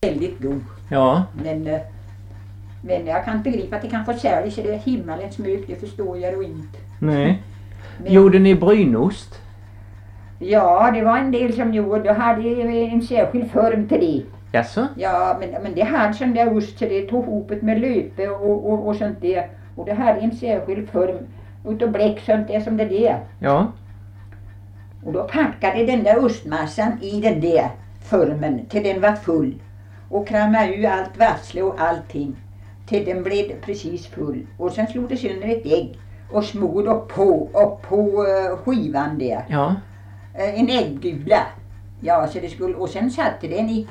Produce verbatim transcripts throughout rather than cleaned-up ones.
väldigt god. Ja. Men, eh, men jag kan inte begripa att det kan få sälja så det är himmelens mjölk, det förstår jag då inte. Nej. Men, Gjorde ni brynost? ja, det var en del som gjorde. Då hade jag en särskild form till det. Jaså? Ja, men, men det hade sån där ost så det tog hopet med löpe och, och, och sånt där. Och det hade en särskild form utav bläck sånt där som det där. Ja. Och då packade den där ostmassan i den där formen till den var full. Och kramade ur allt vassle och allting. Till den blev precis full. Och sen slog det sönder ett ägg. Och smord upp på, upp på uh, skivan där. Ja. Uh, en äggula. Ja, så det skulle, och sen satte den i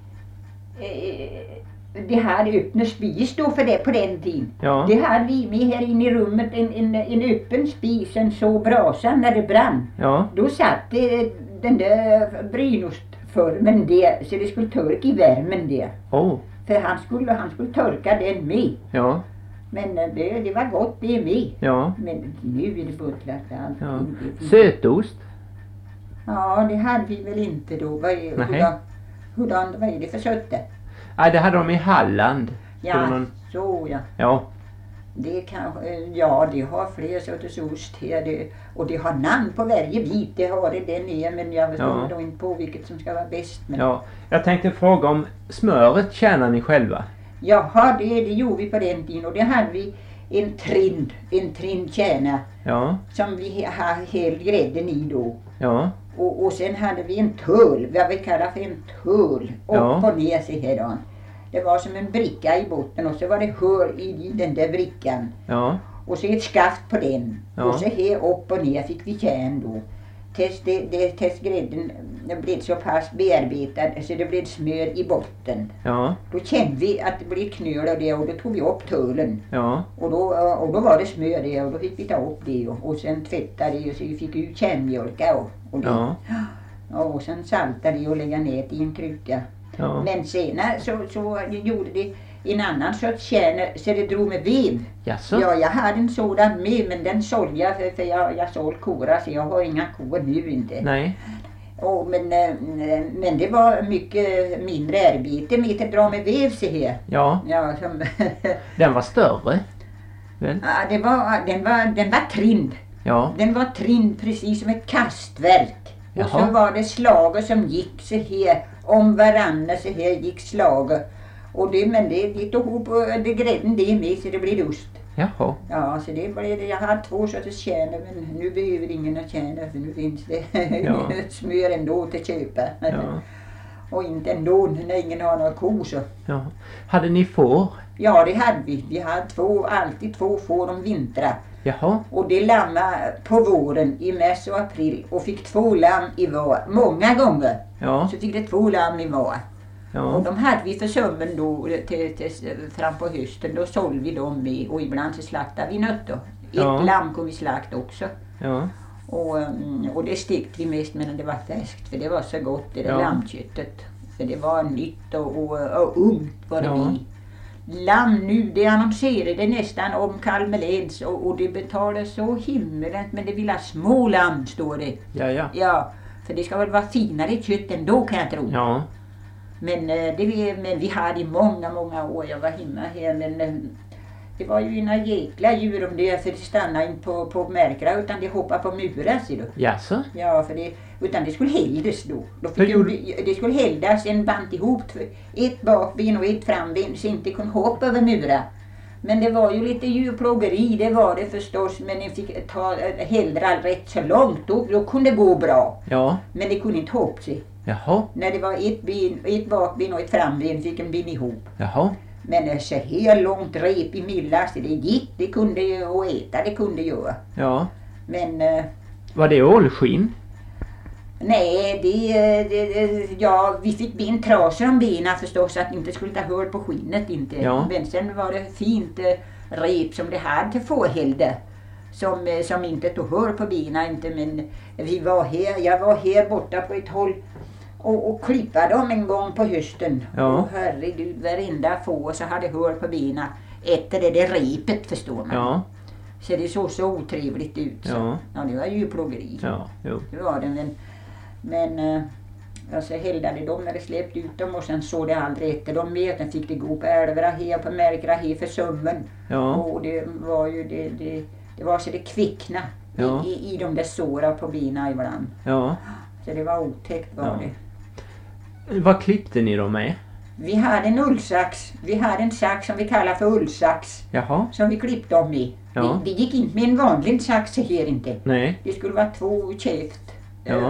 uh, det hade öppna spis då för det på den tiden. Ja. Det hade vi med här inne i rummet, en, en, en öppen spis, en så brasan när det brann. Ja. Då satt det, den där brynostformen där, så det skulle torka i värmen där. Oh. För han skulle, han skulle torka den med. Ja. Men det, det var gott det med. Ja. Men nu är det buttlat allt. Ja. Sötost? Ja, det hade vi väl inte då. Vad är, hurdan, hurdan, vad är det för sötte? Ja, det hade de i Halland. Ja, någon... så ja. Ja. Det kanske, ja, det har fler sorters ost här. Det, och det har namn på varje bit. Det har det den är, men jag förstår Ja. då inte på vilket som ska vara bäst. Men... Ja. Jag tänkte fråga om smöret tjänar ni själva? Jaha, det, det gjorde vi på den tiden. Och det hade vi en trind, en trind kärna. Ja. Som vi hade helt grädden i då. Ja. Och, och sen hade vi en tull, vad vi kallar för en tull, upp Ja. och ner sig här då. Det var som en bricka i botten och så var det hör i den där brickan. Ja. Och så ett skaft på den. Ja. Och så här upp och ner fick vi kärn då. Tills, det, det, tills grädden blev så pass bearbetad så det blev smör i botten. Ja. Då kände vi att det blev knöl av det och då tog vi upp tullen. Ja. Och då, och då var det smör det och då fick vi ta upp det och, och sen tvätta det och så vi fick ut kärnmjölka och, och det. Ja. Och sen salta det och lägga ner i en kruka. Ja. Men senare så, så gjorde det en annan sorts kärna så det drog med vev. Jaså? Ja, jag hade en sådan med men den sålde jag för, för jag, jag såld kora så jag har inga kor nu inte. Nej. Och, men, eh, men det var mycket mindre arbete med att dra med vev så här. Ja. Ja, som Den var större. Väl? ja, det var, den, var, den var trind. Ja. Den var trind precis som ett kastverk. Och Jaha. så var det slager som gick så här om varann så här gick slager. Och det, men det, det tog ihop det grädden det med så det blev ost. Jaha. Ja, så det blev det. Jag hade två sorters kärnor men nu behöver ingen att tjäna för nu finns det Ja. smör ändå till köpa. Ja. Och inte ändå när ingen har några kor så. Ja. Hade ni får? Ja, det hade vi. Vi hade två, alltid två får om vintrar. Jaha. Och det lamma på våren i mars och april och fick två lamm i var. Många gånger Ja. så fick det två lamm i var. Och Ja. de hade vi för sömmen då till, till, fram på hösten. Då sålde vi dem med och ibland så slaktade vi nötter. Ett Ja. lamm kunde vi slakta också. Ja. Och, mm, och det stekte vi mest medan det var färskt för det var så gott det där Ja. lammköttet. För det var nytt och, och, och ungt var det Ja. vi. Lamm nu, det annonserade nästan om Kalmeläns och, och det betalade så himmelent men det vill ha små lamm står det. Ja, ja. Ja, för det ska väl vara finare kött ändå kan jag tro. Ja. Men, eh, det vi, men vi hade i många, många år jag var hemma här men eh, det var ju ena jäkla djur om det för det stannade inte på, på märkra utan det hoppade på murar ser du. Jaså? Ja, för det, utan det skulle heldas då. då Hur fick gjorde- ju, det skulle heldas en band ihop, ett bakben och ett framben så inte kunde hoppa över murar. Men det var ju lite djurplågeri, det var det förstås, men ni fick ta heldra rätt så långt, då, då kunde det gå bra. Ja. Men det kunde inte hoppa sig. Jaha. När det var ett, ben, ett bakben och ett framben fick en bin ihop. Jaha. Men eh, så här långt rep i millas, det gick, det kunde ju och äta, det kunde göra. Ja. Men eh, Var det ålskinn? nej, det, det, det, ja, vi fick ben trasor om benen förstås att inte skulle ta hör på skinnet inte. Ja. Men sen var det fint eh, rep som det hade till fårhälde. Som, eh, som inte tog hör på benen inte, men vi var här, jag var här borta på ett håll och, och klippade dem en gång på hösten. Ja. Och herregud, varenda få så hade hör på benen efter det där repet förstår man. Ja. Så det såg så otrevligt ut. Så. Ja. Ja, det var ju plågeri. Ja. Jo. Det var det, men, men, eh, Och så heldade de när de släppte ut dem och sen såg det aldrig efter dem mer. Sen fick de gå på älvra här på Märkra här för sömmen. Ja. Och det var ju det, det, det var så det kvickna Ja. i, i de där såra på bina ibland. Ja. Så det var otäckt var Ja. det. Vad klippte ni dem med? Vi hade en ullsax. Vi hade en sax som vi kallar för ullsax. Jaha. Som vi klippte dem i. Ja. Vi, vi gick inte med en vanlig sax här inte. Nej. Det skulle vara två käft. Ja. eh,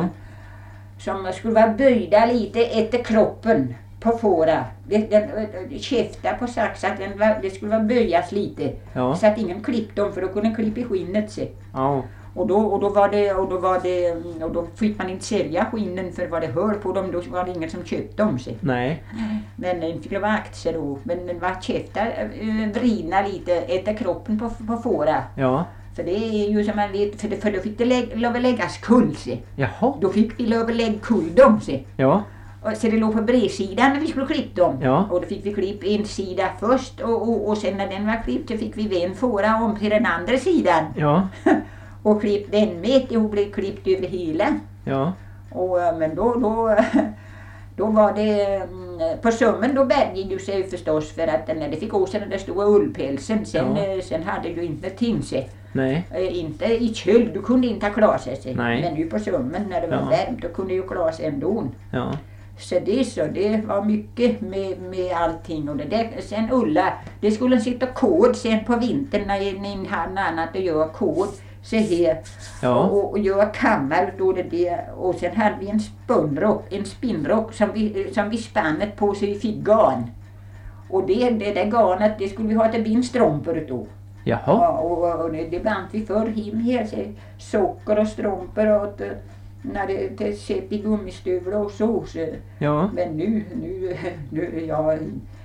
Som skulle vara böjda lite efter kroppen på fåra. Det, den, eh, käfta på saxen, den var, det skulle vara böjas lite. Ja. Så att ingen klippte dem för då kunde klippa i skinnet sig. Ja. Och då, och då var det, och då var det, och då fick man inte sälja skinnen för vad det hör på dem, då var det ingen som köpte dem sig. Nej. Men den fick lova aktier då, men den var käfta eh, vridna lite efter kroppen på, på fåra. Ja. För det är ju som man vet, för, det, för då fick det lä, lov att läggas kull sig. Jaha. Då fick vi lov att lägga kull dem sig. Ja. Och så det låg på bredsidan när vi skulle klippa dem. Ja. Och då fick vi klippa en sida först och, och, och sen när den var klippt så fick vi en fåra om till den andra sidan. Ja. Och klippt den med, och blev klippt över hela. Ja. Och, men då, då, då var det, mm, på sömmen då bärgade ju sig förstås för att när det fick gå sen den stora ullpälsen, sen, Ja. eh, sen hade du inte ting sig. Nej. Eh, inte i köld, du kunde inte klara sig. Nej. Men ju på sömmen när det var Ja. varmt, då kunde du klara sig ändå. Ja. Så det så, det var mycket med, med allting. Och det där, sen Ulla, det skulle sitta kod sen på vintern när ni hade annat att göra kod. Så här. Ja. Och, och göra kammar då det där. Och sen hade vi en spunrock, en spinnrock som vi, som vi spannet på så vi fick garn. Och det, det där garnet, det skulle vi ha till bindstrumpor då. Jaha. Ja, och, och det, det band vi för him här, så socker och strumpor och det, när det, det sätt i gummistövlar och så. så. Ja. Men nu, nu, nu, ja,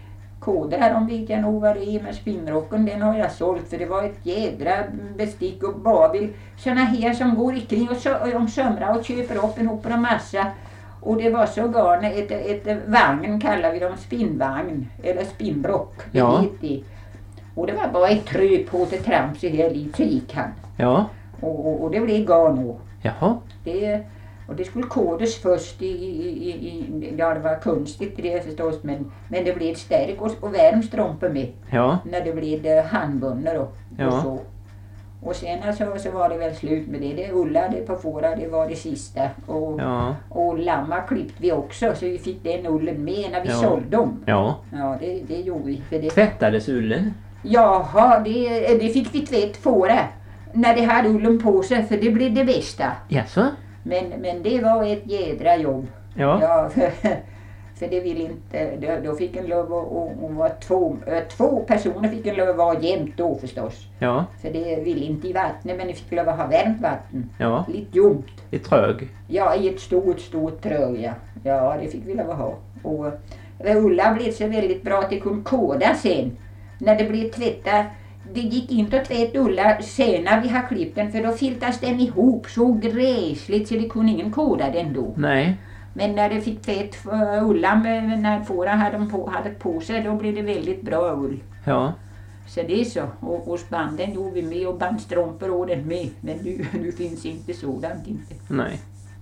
kodrar om vet jag nog vad det är med spinnrocken, den har jag sålt för det var ett jädra bestick och babil. Såna här som går ikring och sö, om sömra och köper upp en hop en massa. Och det var så garn, ett, ett vagn kallar vi dem, spinnvagn eller spinnrock. det Ja. heter det. Och det var bara ett trö på till tramp så här lite så gick han. Ja. Och, och, och det blev garn då. Jaha. Det, och det skulle kodas först i, i, i, i, ja det var konstigt det förstås, men, men det blev stärk och, och varm strumpor med. Ja. När det blev det handbundna då. Ja. Och så. Och sen alltså, så var det väl slut med det. Det Ulla, det på fåra, det var det sista. Och, Ja. och lamma klippte vi också så vi fick den ullen med när vi Ja. sålde dem. Ja. Ja, det, det gjorde vi. För det. Tvättades ullen? Jaha, det, det fick vi tvätt fåra. När det hade ullen på sig, för det blev det bästa. Jaså? Men, men det var ett jädra jobb. Ja. Ja, för, för det ville inte, då, då fick en lov att och, och var två, äh, två personer fick en lov att vara jämt då förstås. Ja. För det ville inte i vattnet, men det fick lov att ha varmt vatten. Ja. Lite ljumt. I trög? Ja, i ett stort, stort trög, ja. Ja, det fick vi lov att ha. Och äh, Ulla blev så väldigt bra att det kunde koda sen. När det blev tvätta, det gick inte att tvätta Ulla sen när vi har klippt den, för då filtas den ihop så gräsligt så det kunde ingen koda den då. Nej. Men när det fick tvätt för Ulla, med, när fåra hade, de på, hade på sig, då blev det väldigt bra ull. Ja. Så det är så. Och, och spanden gjorde vi med och bandstrumpor och den med. Men nu, nu finns inte sådant inte. Nej.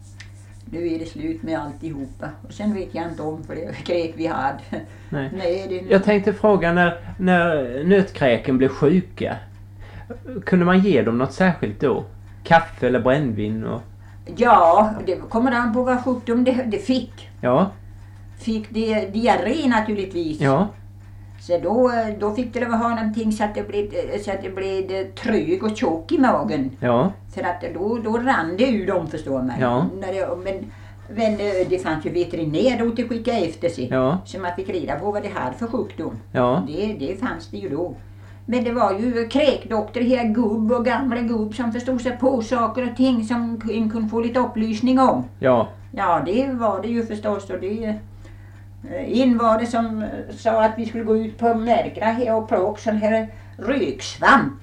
Nu är det slut med alltihopa. Och sen vet jag inte om för det kräk vi hade. Nej. Nej, det... Jag tänkte fråga när, när nötkräken blev sjuka. Kunde man ge dem något särskilt då? Kaffe eller brännvin? Och... Ja, det kommer an på vad sjukdom det, det fick. Ja. Fick det diarré naturligtvis. Ja. Så då, då fick det ha någonting så att det blev, så att det blev trög och tjock i magen. Ja. För att då, då rann det ur dem förstår man. Ja. När det, men, men det fanns ju veterinär då till att skicka efter sig. Ja. Så man fick reda på vad det hade för sjukdom. Ja. Det, det fanns det ju då. Men det var ju kräkdoktor, här gubb och gamla gubb som förstod sig på saker och ting som en kunde få lite upplysning om. Ja. Ja, det var det ju förstås. Och det, in var det som sa att vi skulle gå ut på Märkra här och plocka sån här röksvamp.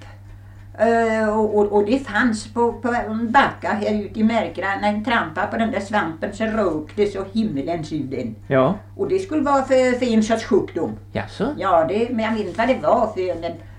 Uh, och, och, och det fanns på, på en backa här ute i Märkra. När en trampade på den där svampen så rökte så himmelens ur den. Ja. Och det skulle vara för, för en sorts sjukdom. Jaså? Ja, det, men jag vet inte vad det var för. Men,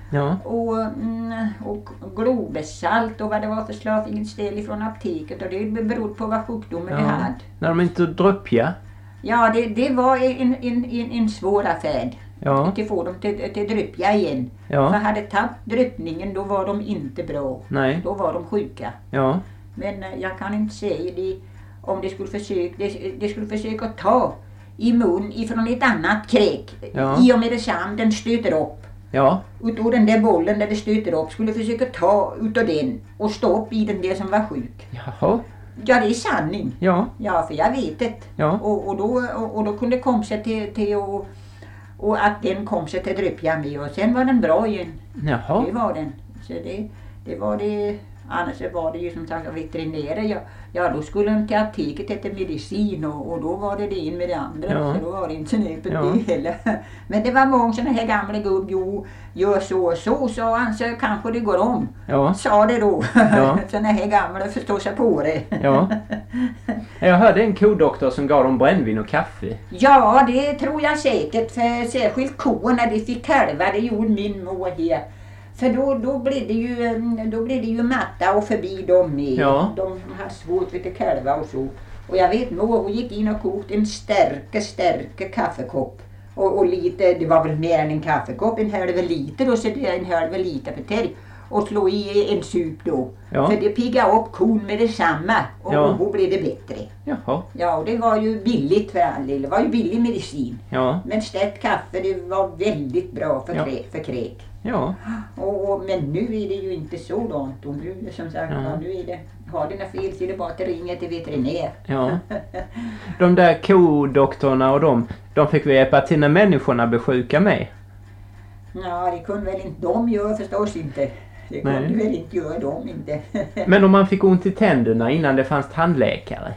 Ja. Och, mm, och globesalt och vad det var för slag fick ett ställ ifrån apoteket. Och det beror på vad sjukdomen Ja. det hade. När de inte druppja. Ja, det, det var en, en, en, en svår affär. Ja. Till få dem till, till dryppja igen. Ja. För hade tagit dryppningen då var de inte bra. Nej. Då var de sjuka. Ja. Men eh, jag kan inte säga det, om de skulle försöka, de, de skulle försöka ta i mun ifrån ett annat kräk. Ja. I och med det sam den stöter upp. Ja. Utav den där bollen där det stöter upp skulle försöka ta utav den och stå upp i den där som var sjuk. Jaha. Ja, det är sanning. Ja. Ja, för jag vet det. Ja. Och, och, då, och, och då kunde kom sig till, till och, och att den kom sig till dryppja med och sen var den bra igen. Jaha. Det var den. Så det, det var det. Annars var det ju som sagt veterinärer. Ja, ja, då skulle de till apoteket efter medicin och, och då var det det in med det andra. Ja. Så då var det inte så näpet Ja. det heller. Men det var många sådana här gamla gubb, jo, gör så och så, sa han, så kanske det går om. Ja. Sa det då. Ja. Sådana här gamla förstår sig på det. Ja. Jag hörde en kodoktor som gav dem brännvin och kaffe. Ja, det tror jag säkert. För särskilt korna, de fick kalva, det gjorde min mor här. För då, då blev det ju, då blev det ju matta och förbi dem med. Ja. De har svårt vid att kalva och så. Och jag vet mor, hon gick in och kokte en stärke, stärke kaffekopp. Och, och lite, det var väl mer än en kaffekopp, en halv liter då, så det är en halv liter per tärg. Och slå i en sup då. Ja. För det piggade upp kon med detsamma. Och Ja. då blev det bättre. Jaha. Ja, och det var ju billigt för all del. Det var ju billig medicin. Ja. Men stärkt kaffe, det var väldigt bra för, Ja. krä, för kräk. Ja. Och, och, men nu är det ju inte sådant. Och nu, som sagt, Ja. ja, nu är det, har det något fel så är det bara att ringa till veterinär. Ja. De där kodoktorerna och de, de fick vi hjälpa till när människorna blev sjuka med. Ja, det kunde väl inte de göra förstås inte. Det kunde Nej. väl inte göra de inte. Men om man fick ont i tänderna innan det fanns tandläkare.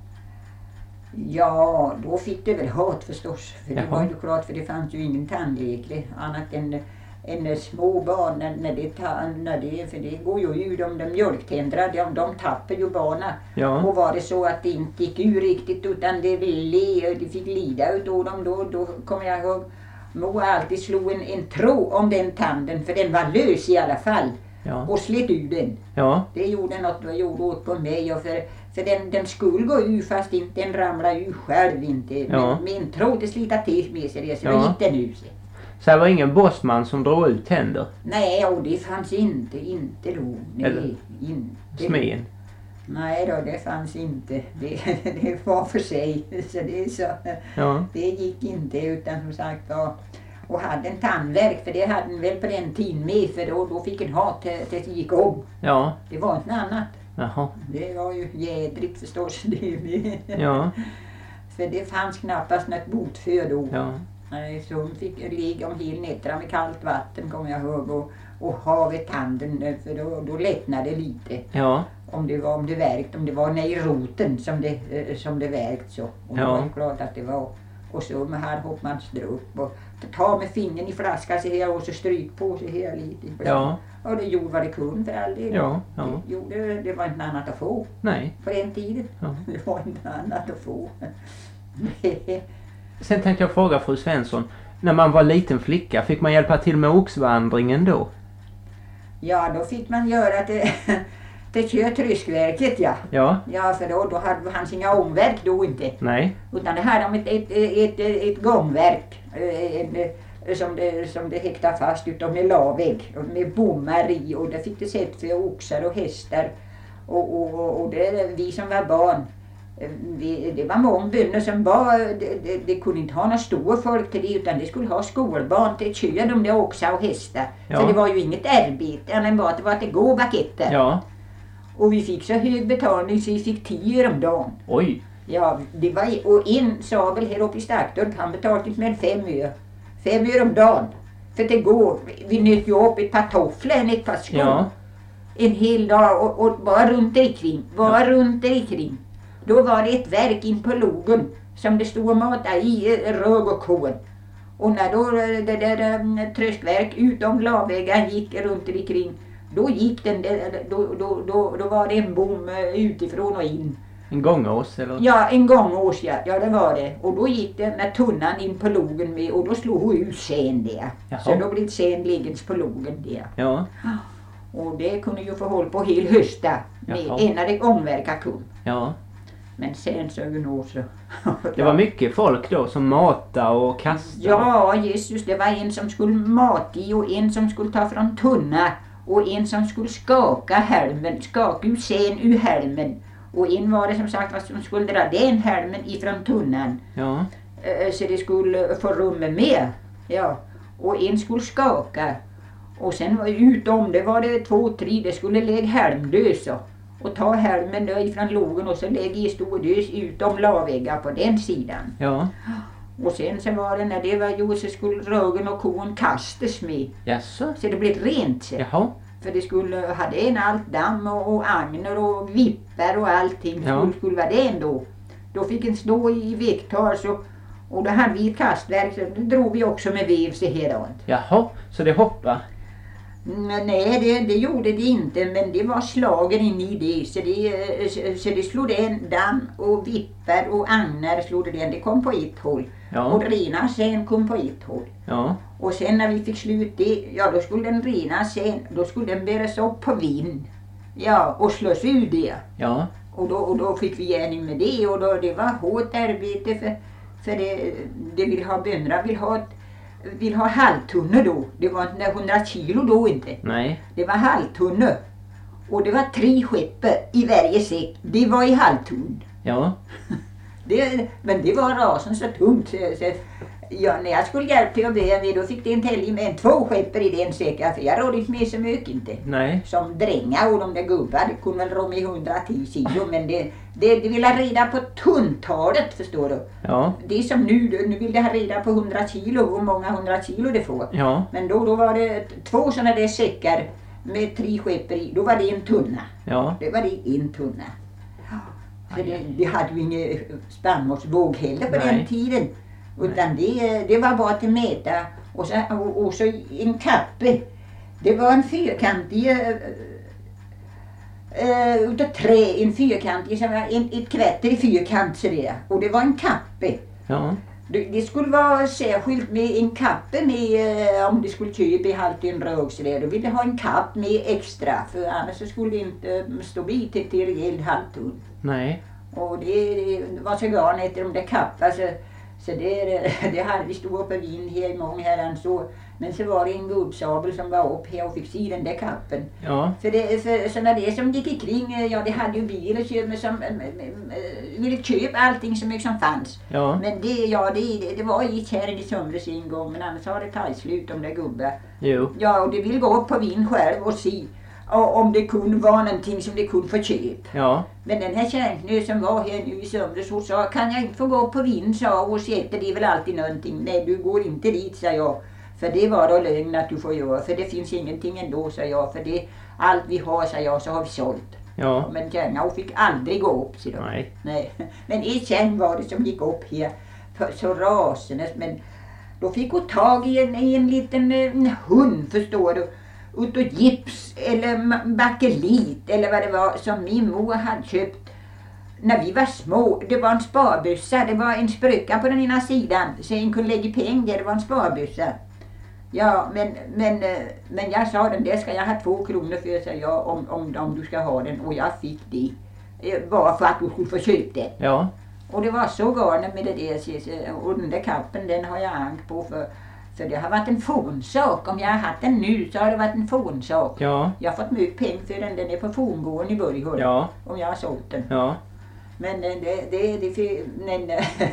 Ja, då fick det väl hat förstås. För det Jaha. var ju klart, för det fanns ju ingen tandläkare annat än en små barn när, när, det, ta, när det, för det går ju ur de, de mjölktänderna, de, de tappar ju barna. Ja. Och var det så att det inte gick ur riktigt utan det, le, det fick lida utav dem, då, då kommer jag ihåg mor alltid slog en, en tråd om den tanden, för den var lös i alla fall. Ja. Och slet ur den. Ja. Det gjorde något och gjorde åt på mig. Och för för den, den skulle gå ur fast inte den ramlade ur själv inte. Ja. Men med en tråd det slita till med sig det, så Ja. då gick den ur sig. Så det var ingen bossman som drog ut tänder. Nej, och det fanns inte, inte då. Nej, Eller inte. Smeden. Nej då, det fanns inte. Det, det var för sig. Så det, så, Ja. det gick inte utan som sagt var. Och hade en tandvärk, för det hade den väl på den tiden med, för då, då fick en hat till till det gick om. Ja. Det var inte något annat. Jaha. Det var ju jädrigt förstås det med. Ja. För det fanns knappast något bot för då. Ja. Nej, så hon fick ligga om hel nätterna med kallt vatten kommer jag ihåg och, och ha vid tanden, för då, då lättnade det lite. Ja. Om det var om det värkt, om det var ner i roten som det, eh, som det värkt så. Och det Ja. var ju klart att det var. Och så med här hoppade man upp och ta med fingern i flaskan så här och så stryk på sig här lite ibland. Ja. Och det gjorde vad det kunde för all del. Ja. Ja. Det, gjorde, det var inte annat att få Nej. på den tiden. Ja. Det var inte annat att få. Sen tänkte jag fråga fru Svensson. När man var liten flicka, fick man hjälpa till med oxvandringen då? Ja, då fick man göra det till Kötryskverket, ja. Ja. Ja, för då, då hade han sina ångverk då inte. Nej. Utan det hade de ett, ett, ett, ett, ett gångverk eh, en, eh, som det, som det häktade fast utav med lavvägg och med bommar i, och det fick det sätt för oxar och hästar och, och, och, och det, vi som var barn, eh, vi, det var många bönder som var, det, det, det kunde inte ha några stora folk till det, utan det skulle ha skolbarn till att köra de där oxar och hästar. Ja. Så det var ju inget arbete, än bara att det var att det gå baketter. Ja. Och vi fick så hög betalning så vi fick tio om dagen. Oj. Ja, det var, och en sabel här uppe i Starktorp, han betalade inte mer än fem öre. Fem öre om dagen. För det går, vi nöt ju upp ett par tofflor, ett par skor. Ja. En hel dag och, och bara runt omkring, bara Ja. runt omkring. Då var det ett verk in på logen som det stod och matade i eh, rög och korn. Och när då eh, det där um, tröskverk utom lavväggar gick runt omkring, då gick den där, då, då, då, då var det en bom eh, utifrån och in. En gångås eller? Ja, en gångås, ja. Ja, det var det. Och då gick det med tunnan in på logen med och då slog hon ut sen det. Jaha. Så då blev sen liggens på logen det. Ja. Och det kunde ju få håll på hel hösta med Jaha. innan det ångverka kom. Ja. Men sen så ju nog så. Det var mycket folk då som matade och kastade. Ja, Jesus, det var en som skulle mata i och en som skulle ta från tunna och en som skulle skaka helmen, skaka ut sen ur helmen. Och en var det som sagt vad som skulle dra den helmen ifrån tunnan. Ja. Eh, Så det skulle få rummet med. Ja. Och en skulle skaka. Och sen var utom det var det två, tre, det skulle lägga helmdösa. Och ta helmen då ifrån logen och så lägga i stor dös utom lavväggar på den sidan. Ja. Och sen så var det när det var gjort så skulle rögen och kon kastas med. Jaså? Så det blev rent. Så. Jaha. För det skulle ha den allt damm och, och agner och vippar och allting Ja. skulle, skulle vara det ändå. Då fick en stå i vektar så, och då hade vi ett kastverk så då drog vi också med vev så här runt. Jaha, så det hoppar? Mm, Nej, det, det gjorde det inte, men det var slagen in i det. Så det, så, så det slog den damm och vippar och agnar slog det den. Det kom på ett håll. Ja. Och rena sen kom på ett håll. Ja. Och sen när vi fick slut det, ja då skulle den rena sen, då skulle den bäras upp på vind. Ja, och slås ur det. Ja. Och då, och då fick vi gärning med det och då, det var hårt arbete för, för det, det vill ha bönderna vill ha, vill ha halvtunne då. Det var inte hundra kilo då inte. Nej. Det var halvtunne. Och det var tre skepper i varje säck. Det var i halvtunn. Ja. Det, men det var rasen så tungt. Så, så, ja, när jag skulle hjälpa till att börja med då fick det en tälj med en två skepper i den säcken. För jag rådde inte med så mycket inte. Nej. Som drängar och de där gubbar, det kunde väl rå med hundratio kilo. Men det, det, det vill ha reda på tunntalet förstår du. Ja. Det är som nu, nu vill det ha reda på hundra kilo, hur många hundra kilo det får. Ja. Men då, då var det två sådana där säckar med tre skepper i, då var det en tunna. Ja. Det var det en tunna. Så det, det hade ju ingen spannmålsvåg heller på Nej. den tiden. Utan det, det var bara till mäta. Och så, och, och så en kappe. Det var en fyrkantig äh, äh, utav trä, en fyrkantig, som var en, ett kvätter i fyrkant så det. Och det var en kappe. Ja. Det, det skulle vara särskilt med en kappe med, äh, om det skulle köpa i halvtun rög så där. Då ville jag ha en kapp med extra, för annars så skulle det inte äh, stå vid till, till rejäl halvtun. Nej. Och det, det var så garn efter de där kappa så, så det, det hade vi stod uppe vid här i många herrans så. Men så var det en gubbsabel som var upp här och fick se den där kappen. Ja. För, det, för sådana det som gick ikring, ja det hade ju bil och köp, som äh, ville köpa allting så mycket som fanns. Ja. Men det, ja det, det var i kärren i somras en gång, men annars har det tagit slut de där gubbar. Jo. Ja, och det vill gå upp på vin själv och se och, om det kunde vara någonting som det kunde få köp. Ja. Men den här kärnknö som var här nu i somras, hon sa, kan jag inte få gå upp på vind, sa hon, och se efter, det är väl alltid någonting. Nej, du går inte dit, sa jag. För det var då lögn att du får göra, för det finns ingenting ändå, sa jag. För det, allt vi har, sa jag, så har vi sålt. Ja. Men kärna, hon fick aldrig gå upp, så då. Nej. Nej. Men en kärn var det som gick upp här, för, så rasendes, men då fick hon tag i en, i en liten en hund, förstår du. Utav gips eller bakelit eller vad det var som min mor hade köpt när vi var små. Det var en sparbössa, det var en spröka på den ena sidan så en kunde lägga pengar, det var en sparbössa. Ja, men, men, men jag sa den där ska jag ha två kronor för, sa jag, om, om, om du ska ha den, och jag fick det. Bara för att du skulle få köpa den. Ja. Och det var så garnet med det där, och den där kappen den har jag ang på för för det har varit en fånsak. Om jag har haft den nu så har det varit en fånsak. Ja. Jag har fått mycket pengar för den. Den är på fångården i Börjehåll. Ja. Om jag har sålt den. Ja. Men det, det, det, det men,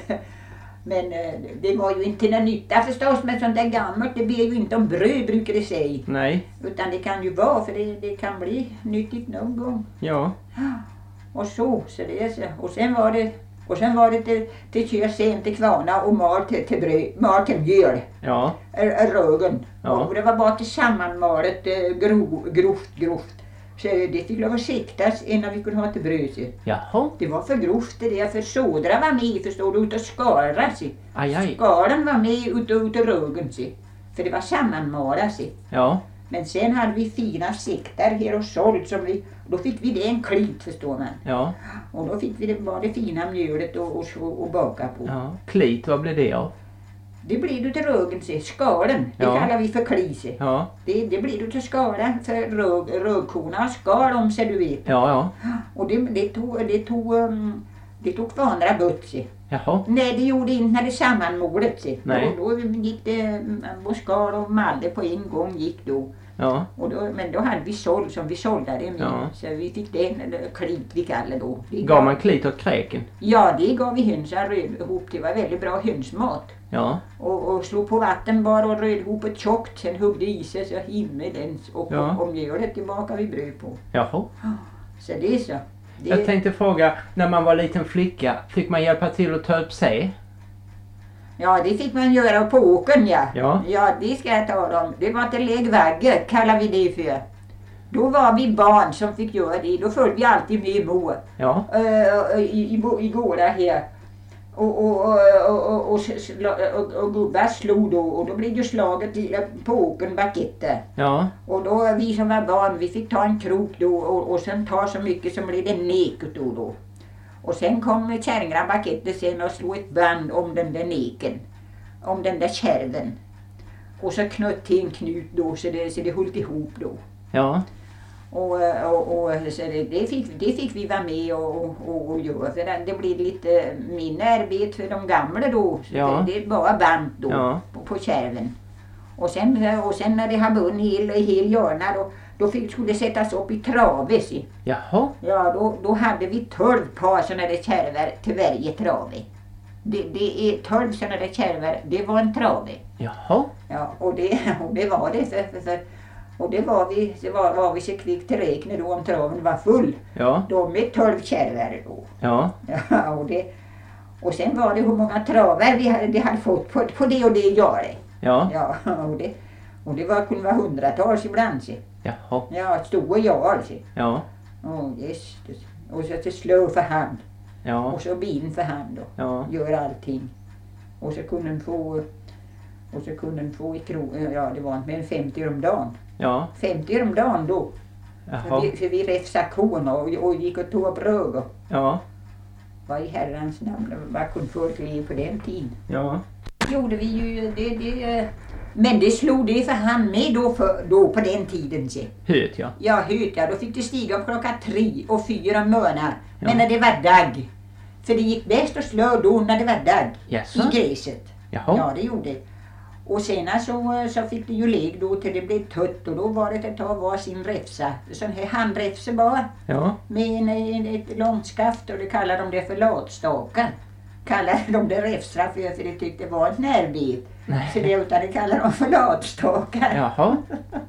men det var ju inte någon nytta förstås med sånt där gammalt. Det ber ju inte om bröd brukar det säga. Nej. Utan det kan ju vara för det, det kan bli nyttigt någon gång. Ja. Och så, så det är så. Och sen var det Och sen var det till, till kör sen till kvarna och mal till, till bröd, mal till mjöl. Ja. R- rögen. Ja. Och det var bara till sammanmalet eh, gro, grovt, grovt. Så det fick lov att siktas innan vi kunde ha till bröd. Så. Jaha. Det var för grovt det där, för sådra var med, förstår du, utav skara. Så. Aj, aj. Skaren var med utav, utav rögen. Så. För det var sammanmalat. Så. Ja. Men sen hade vi fina siktar här och sålt som vi Då fick vi det en klit, förstår man. Ja. Och då fick vi det, var det fina mjölet och, och, och baka på. Ja. Klit, vad blir det av? Det blir du till rögen, se. Skalen, det Ja. kallar vi för klise. Ja. Det, det blir du till skala, för rög, rögkorna har skal om sig, du vet. Ja, ja. Och det, det tog, det tog, um, det tog tvåhundra butt, se. Jaha. Nej, det gjorde inte när det sammanmålet, se. Nej. Då, då gick det, och skal och malle på en gång gick då. Ja. Och då, men då hade vi såld som vi sålde det med. Ja. Så vi fick den eller klit vi kallade då. Det Gav man klit åt kräken? Ja, det gav vi hönsen röd ihop. Det var väldigt bra hönsmat. Ja. Och, och slog på vatten bara och röd ihop ett tjockt. Sen huggde i sig så himmelens. Och, Ja. och, och mjölet tillbaka vi bröd på. Jaha. Så det är så. Det, Jag tänkte fråga, när man var liten flicka, fick man hjälpa till att ta upp sig? Ja, det fick man göra på åkern, ja. Ja. Ja, det ska jag tala om. Det var till läggvagge, kallar vi det för. Då var vi barn som fick göra det. Då följde vi alltid med mor. Ja. Uh, i, i, i gårda här. Och, och, och, och, och, och, och, och gubbar slog då. Och då blev ju slaget i- på åkern baketter. Ja. Och då, vi som var barn, vi fick ta en krok då. Och, och sen ta så mycket som blev det neket då då. Och sen kom kärringarna baketter sen och slog ett band om den där neken. Om den där kärven. Och så knöt till en knut då så det, så det höll ihop då. Ja. Och, och, och så det, det, fick, det fick vi vara med och, och, och göra. För det, det blir lite mindre arbete för de gamla då. Så Ja. det, det är bara band då Ja. på, på kärven. Och sen, och sen när det har bunnit hel, hel hjörna då, då fick, skulle det sättas upp i trave. Se. Jaha. Ja, då, då hade vi tolv par sådana där kärvar till varje trave. Det, det är tolv sådana där kärvar, det var en trave. Jaha. Ja, och det, och det var det. För, för, för, och det var vi, så var, var vi så kvickt till räkna då om traven var full. Ja. Då med tolv kärvar då. Ja. Ja, och, det, och sen var det hur många travar vi hade, de hade fått på, på det och det göret. Ja. Ja, och det, och det var, kunde vara hundratals ibland. Så. Jaha. Ja, stora jarl. Så. Ja. Oh, yes. Och så till slå för hand. Ja. Och så bin för hand då. Ja. Gör allting. Och så kunde den få, och så kunde den få i kronor, ja det var inte mer än femtio om dagen. Ja. femtio om dagen då. För Jaha. vi, för vi räfsade korna och, och gick och tog upp rög. Och Ja. vad i herrans namn, vad kunde folk leva på den tiden? Ja. Det gjorde vi ju, det, det, men det slog det för hand med då, för, då på den tiden. Se. Höt, ja. Ja, höt ja, då fick det stiga upp klockan tre och fyra månader. Ja. Men när det var dag. För det gick bäst att slå då när det var dag. Jaså? I gräset. Jaha. Ja, det gjorde det. Och sen så, så fick det ju leg då till det blev tött och då var det att ta var sin räfsa. Sån här handräfse bara. Ja. Med en, en, ett långt skaft och det kallar de det för latstakar. Kallar de det räfsar för, för det tyckte det var ett närbit. Nej. Så det, utan det kallar de för latstakar. Jaha.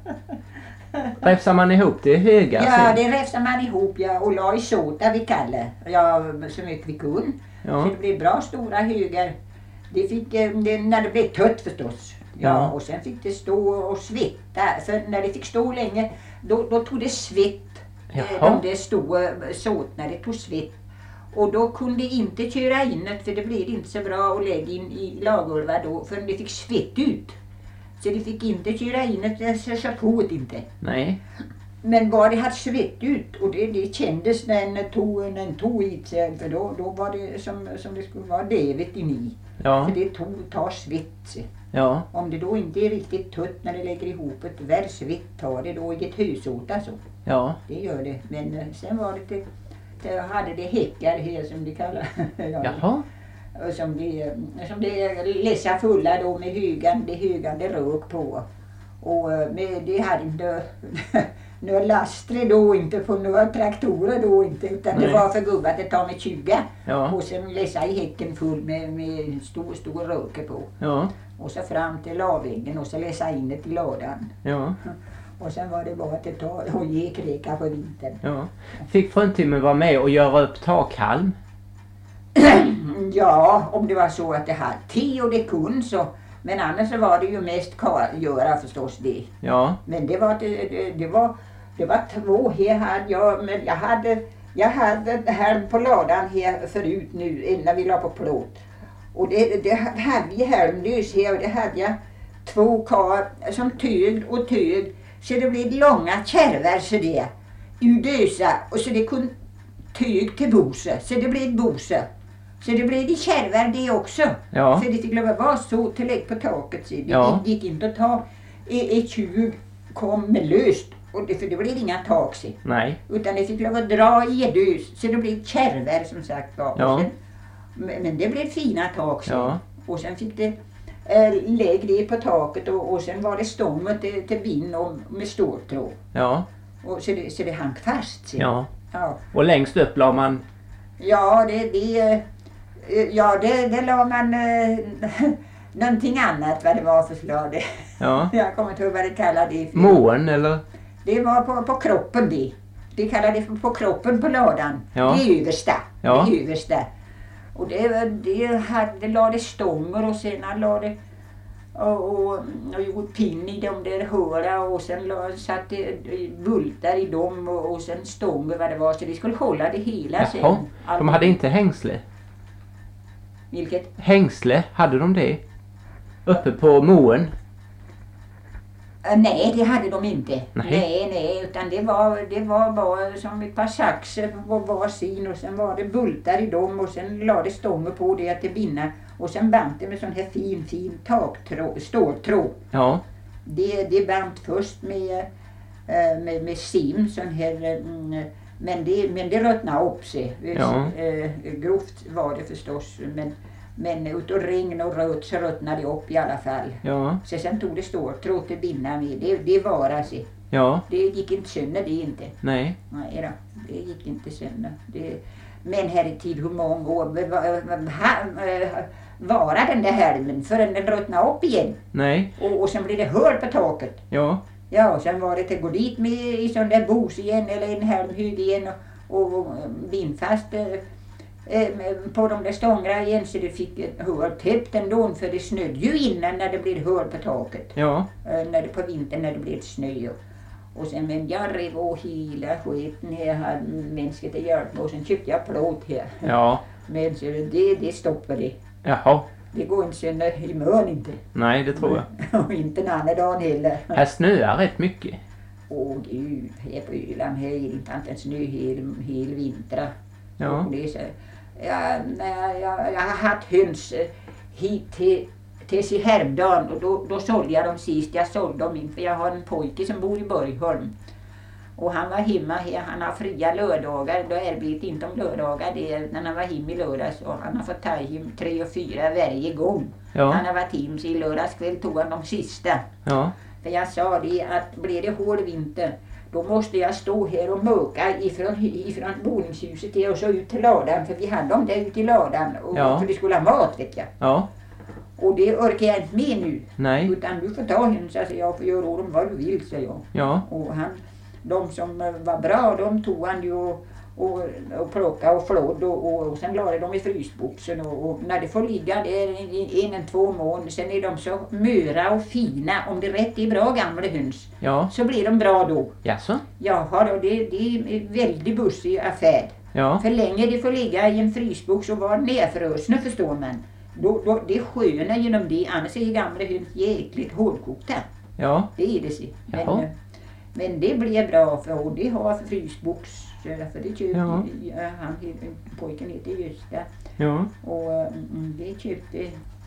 Räfsar man ihop det höga? Ja, sen? det räfsar man ihop ja, och la i såta vi kallar. Ja, så mycket vi kunde. Ja. Så det blev bra stora högar. Det fick, eh, det, när det blev tött förstås. Ja, Ja. och sen fick det stå och svetta. För när det fick stå länge, då, då tog det svett. Eh, Jaha. De där stora såtna, det tog svett. Och då kunde inte köra in det, för det blev inte så bra att lägga in i lagulvar då, för det fick svett ut. Så det fick inte köra in det, så så på det inte. Nej. Men bara det hade svett ut och det, det kändes när den tog, när den tog i sig, för då, då var det som, som det skulle vara devet in i. Ja. För det tog, tar svett. Ja. Om det då inte är riktigt tött när det lägger ihop ett värre svett tar det då i ett husåt alltså. Ja. Det gör det. Men eh, sen var det till, till hade det häckar här som de kallar. Ja, Jaha. och som de, som de läsa fulla då med högan, det högande rök på. Och eh, med, det hade inte några lastare då inte på några traktorer då inte, utan Nej. det var för gubbar att ta med tjuga. Ja. Och sen läsa i häcken full med, med stor, stor röke på. Ja. Och så fram till lavväggen och så läsa in det i lådan. Ja. Och sen var det bara att ta och ge kräka på vintern. Ja. Fick fruntimmen vara med och göra upp takhalm? Ja, om det var så att det hade te och det kunde så. Men annars så var det ju mest karlgöra förstås det. Ja. Men det var, det, det, det var, det var två här hade jag, men jag hade, jag hade här på ladan här förut nu innan vi la på plåt. Och det, det hade vi härmlös här och det hade jag två kar som tög och tög. Så det blev långa kärvar så det. udösa och så det kunde tyg till bose. Så det blev bose. Så det blev de kärvar det också. Ja. För det fick lov att vara så till lägg på taket. Så det Ja. gick inte att ta ett tjug kom med löst. Och det, för det blev inga tak sig. Nej. Utan det fick lov att dra i ett dös. Så det blev kärvar som sagt var. Ja. Och sen, men men det blev fina tak sen. Ja. Och sen fick det äh, lägg det på taket. Och, och sen var det stånget till, till bin och, med ståltråd. Ja. Och så det, så det hang fast sen. Ja. Ja. Och längst upp la man... Ja, det, det, eh, ja, det, det la man eh, någonting annat vad det var för slag. Det. Ja. Jag kommer inte ihåg vad det kallade det för. Måen eller? Det var på, på kroppen det. Det kallade det för på kroppen på ladan. Ja. Det översta. Ja. Det översta. Och det, var- det hade lade stånger och sen han lade och, och, och gjort pinn i de där håla och sen la, satte bultar i dem och, och sen stånger vad det var så det skulle hålla det hela sen. Jaha. Allt- De hade inte hängsle. Vilket? Hängsle, hade de det? Uppe på måen? Uh, nej, det hade de inte. Nej. Nej, nej, utan det var, det var bara som ett par saxer på var sin och sen var det bultar i dem och sen lade stånger på det till binna och sen band det med sån här fin, fin taktråd, ståltråd. Ja. Det, det band först med, eh, med, med sim, sån här, mm, men det, men det ruttnade upp sig. Ja. Eh, grovt var det förstås, men, men utav regn och röt så ruttnade det upp i alla fall. Ja. Så sen tog det ståltråd till binna med. Det, det var alltså. Ja. Det gick inte sönder det inte. Nej. Nej då, det gick inte sönder. Det, men här i tid hur många år va- va- ha- eh, vara den där helmen förrän den ruttnade upp igen. Nej. Och, och sen blev det hål på taket. Ja. Ja, och sen var det att gå dit med i sån där bos igen eller en helmhud igen och, och, och vindfast eh, eh, på de där stångarna igen så det fick ett hål täppt ändå för det snödde ju innan när det blev hål på taket. Ja. Eh, när det på vintern när det blev snö. Och sen men jag rev av hela skiten här, hade mänskligt att hjälpa mig och sen köpte jag plåt här. Ja. Men så det, det stoppade. Jaha. Det går inte sönder imorgon inte. Nej, det tror jag. Och inte en annan dag heller. Här snöar rätt mycket. Åh gud, här på Öland här är det inte annat än snö hel, hel vinter. Ja. Och det är så, jag, när jag, jag har haft höns eh, hit till, till sig Härmdalen och då, då sålde jag dem sist. Jag sålde dem in för jag har en pojke som bor i Borgholm. Och han var hemma här, han har fria lördagar, då erbjuder inte om lördagar det är när han var hem i lördags och han har fått ta hem tre och fyra varje gång. Ja. Han har varit hem så i lördags kväll tog han de sista. Ja. För jag sa det att blir det hård vinter då måste jag stå här och möka ifrån, ifrån boningshuset till och så ut till ladan för vi hade dem där ute i ladan och Ja. för vi skulle ha mat vet jag. Ja. Och det orkar jag inte med nu. Nej. Utan du får ta höns, alltså jag får göra dem vad du vill, sa jag. Ja. Och han, de som eh, var bra, de tog han ju och, och, och plockade och flådd och, och, och sen lade de i frysboxen och, och när det får ligga där en, en, en två månader, sen är de så möra och fina, om det rätt är bra gamla höns, Ja. så blir de bra då. Jaså? Jaha, då, det, det är en väldigt bussig affär. Ja. För länge det får ligga i en frysbox och vara nerfrösna förstår man. Då, då, det skönar genom det, annars är gamla höns jäkligt hårdkokta. Ja. Det är det sig. Men, Jaha. eh, men det blev bra för och det har frysbox. För det köpte Ja. ja, han, pojken heter Gösta. Ja. Och mm, det köpte.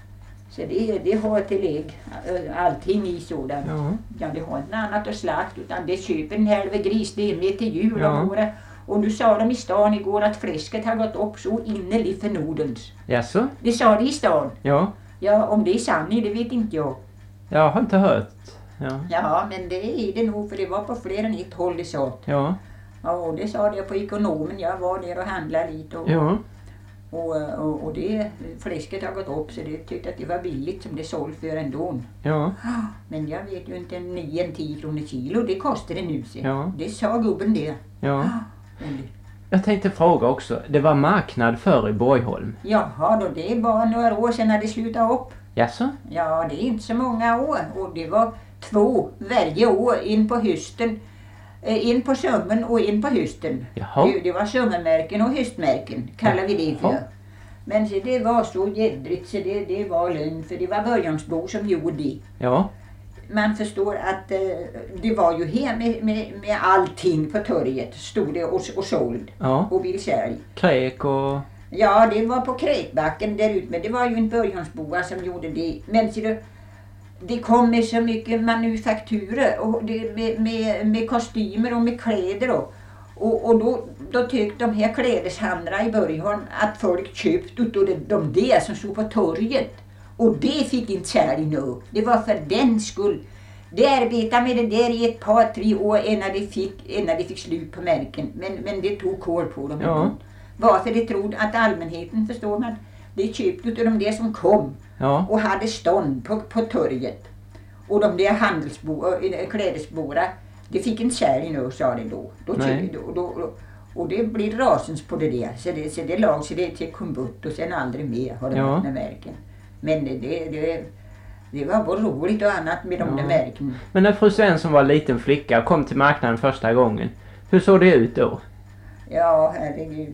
Så det, det har till lägg eh, allting i sådan. Ja. Ja, det har inte annat att slakt utan det köper en halv gris det är med till jul Ja. och våra. Och nu sa de i stan igår att fläsket har gått upp så innerligt för Nordens. Jaså? Det sa de i stan. Ja. Ja, om det är sanning det vet inte jag. Jag har inte hört. Ja. Ja, men det är det nog för det var på fler än ett håll det sa. Ja. Ja, och det sa det på ekonomen. Jag var där och handlade lite och, Ja. och, och, och det fläsket har gått upp så det tyckte att det var billigt som det såld för ändå. Ja. Men jag vet ju inte, nio till tio kronor kilo, det kostar det nu. Så. Ja. Det sa gubben det. Ja. Men det- Jag tänkte fråga också. Det var marknad förr i Borgholm. Jaha, då det var några år sedan när det slutade upp. Jaså? Ja, det är inte så många år. Och det var två varje år in på hösten. Eh, In på sommaren och in på hösten. Jaha. Det, det var sommarmärken och höstmärken kallar vi det för. Jaha. Men så det var så jädrigt så det, det var lögn för det var Börjonsbo som gjorde det. Ja. man förstår att eh, det var ju här med, med, med allting på torget. Stod det och, och såld. Ja. Och vill sälja. Kräk och... Ja, det var på Kräkbacken där ute. Men det var ju en börjansboa som gjorde det. Men så det, det kom med så mycket manufakturer. Och det, med, med, med kostymer och med kläder. Och, och, och då, då tyckte de här klädeshandlarna i Borgholm att folk köpte utav de, de där som stod på torget. Och det fick inte sälja nu. Det var för den skull. De arbetade med det där i ett par, tre år innan de fick, innan de fick slut på märken. Men, men det tog kål på dem. Ja. Varför de trodde att allmänheten, förstår man, de köpte utav de där som kom Ja. och hade stånd på, på torget. Och de där handelsbo, äh, klädesbora, de fick en sälj nu, sa de då. då, Nej. då, då, då och det blir rasens på det där. Så det, så det lag sig det till kumbut och sen aldrig mer har de Ja. varit med märken. Men det, det, det, det var både roligt och annat med de Ja. där märken. Men när fru Svensson var liten flicka och kom till marknaden första gången, hur såg det ut då? Ja, herregud.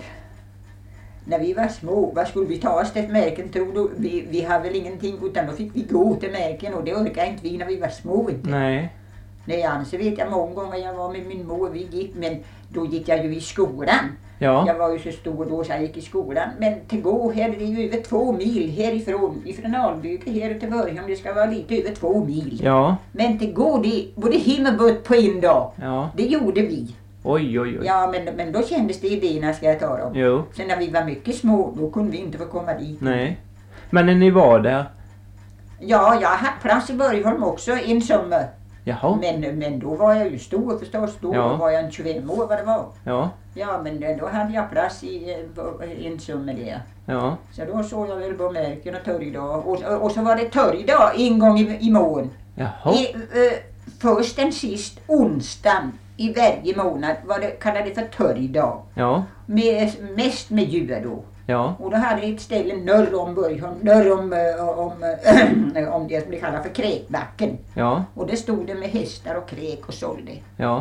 När vi var små, vad skulle vi ta oss till märken, tror du? Vi, vi har väl ingenting, utan då fick vi gå till märken och det orkade inte vi när vi var små. Inte. Nej. Nej, annars vet jag många gånger jag var med min mor, vi gick, men då gick jag ju i skolan. Ja. Jag var ju så stor då så jag gick i skolan. Men till gå här, det är ju över två mil härifrån, ifrån Albyke här till Borgholm, det ska vara lite över två mil. Ja. Men till gå det, både hem och bort på en dag, Ja. det gjorde vi. Oj, oj, oj. Ja, men, men då kändes det i benen, ska jag ta dem. Jo. Sen när vi var mycket små, då kunde vi inte få komma dit. Nej. Men när ni var där? Ja, jag hade plats i Borgholm också en sommar. Jaha. Men, men då var jag ju stor förstås. Då Ja. var jag en tjugofem år vad det var. Ja. Ja, men då hade jag plats i eh, på en sommar där. Ja. Så då såg jag väl på märken och torgdag. Och, och, och så var det torgdag en gång i, i mån. Jaha. I, eh, först den sist onsdagen i varje månad var det, kallade det för torgdag. Ja. Med, mest med djur då. Ja. Och då hade ett ställe norr om Borgholm, norr om, eh, om, eh, om det som de kallar för Kräkbacken. Ja. Och det stod det med hästar och kräk och sålde. Ja.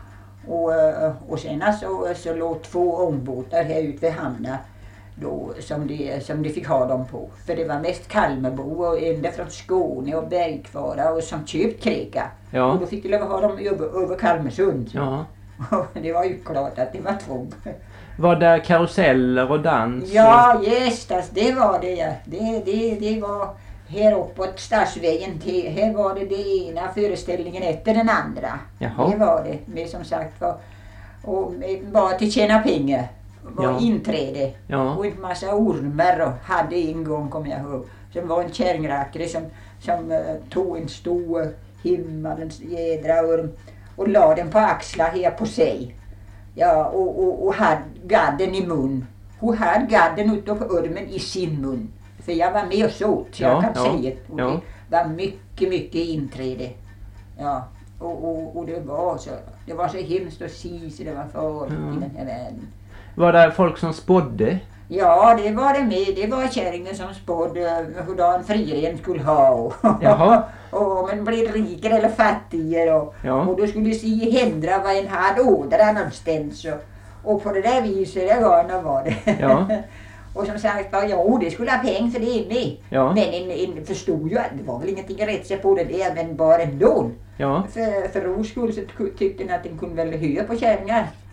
Och, eh, och sen alltså, så låg två ångbåtar här ute vid hamna då, som, de, som de fick ha dem på. För det var mest Kalmarbo och ända från Skåne och Bergkvara och som köpt kräka. Och Ja. då fick de lov att ha dem över, över Kalmarsund. Ja. Och det var ju klart att det var tvång. Var det karuseller och dans? Ja, just det, det var det ja. Det, det, det var här uppåt Stadsvägen till, här var det det ena föreställningen efter den andra. Jaha. Det var det, med som sagt var, och med, bara till tjäna pengar. Var Ja. inträde. Ja. Och en massa ormar och hade en gång, kommer jag ihåg. Som var en kärnrackare som, som uh, tog en stor himmelens jädra orm och la den på axlar här på sig. Ja, och, och, och hade gadden i mun. Hon hade gadden utav ormen i sin mun. För jag var med och såg, så Ja, jag kan ja, säga det. Och ja. det var mycket, mycket inträde. Ja, och, och, och det var så, det var så hemskt att se så det var farligt Ja. i den här världen. Var det folk som spådde? Ja, det var det med. Det var kärringen som spådde hur en friren skulle ha. Och, Jaha. och om en blir rikare eller fattigare. Och, Ja. och då skulle se hindra vad en hade ådra någonstans. Och, och på det där viset, det var det var det. Ja. Och som sagt, ja, det skulle ha pengar för det med. Ja. Men en, en förstod ju att det var väl ingenting rätt sig på det där, men bara ändå. Ja. För, för ros skull så tyckte den att den kunde väl höra på kärringar.